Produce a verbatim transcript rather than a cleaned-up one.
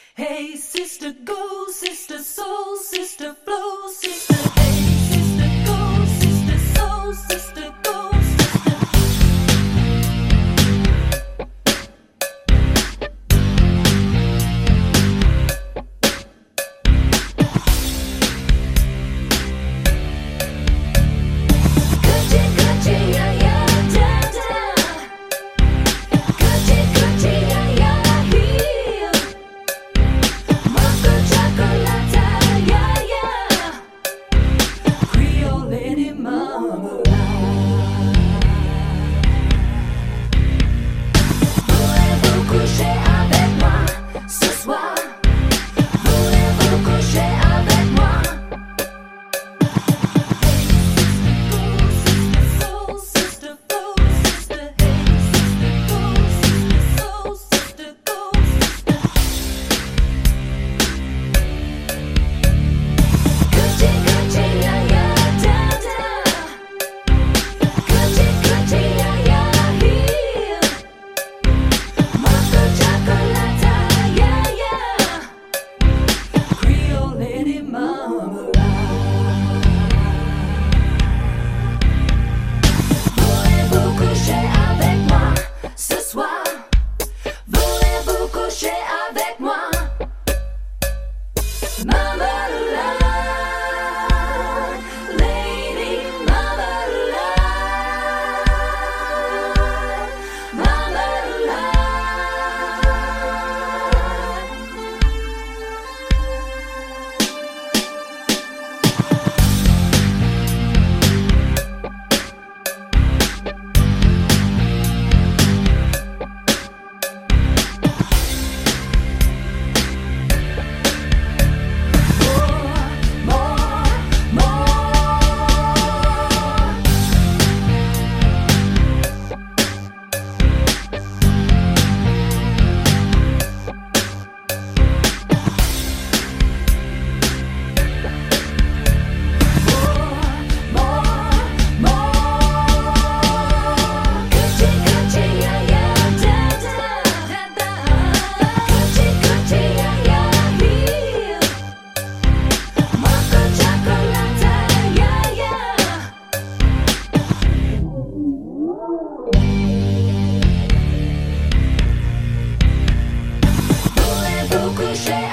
Hey, sister, go, sister, soul, sister, flow, sister, hey, sister, go, sister, soul, sister, go, sister. Coochie, coochie, yeah, yeah, da, da. Coochie, coochie, yeah, yeah, heel. Mocha chocolate, yeah, yeah. Creole lady marmalade. Voulez-vous coucher avec moi ce soir? Voulez-vous coucher avec moi? Sister, go, sister, soul, sister, hey, sister, go, sister, soul, sister, go, sister. Coochie, coochie, yeah, yeah, da, da. Coochie, coochie, yeah, yeah, heel. Mocha chocolate, yeah, yeah. Creole lady marmalade. Voulez-vous coucher avec moi ce soir? Voulez-vous coucher avec moi? Marmalade, lady marmalade, marmalade. More, more, more. More, more. Coochie, coochie, yeah, yeah, da, da, da. Coochie, coochie, yeah, yeah, heel. Mocha chocolate, yeah, yeah. Voulez-vous coucher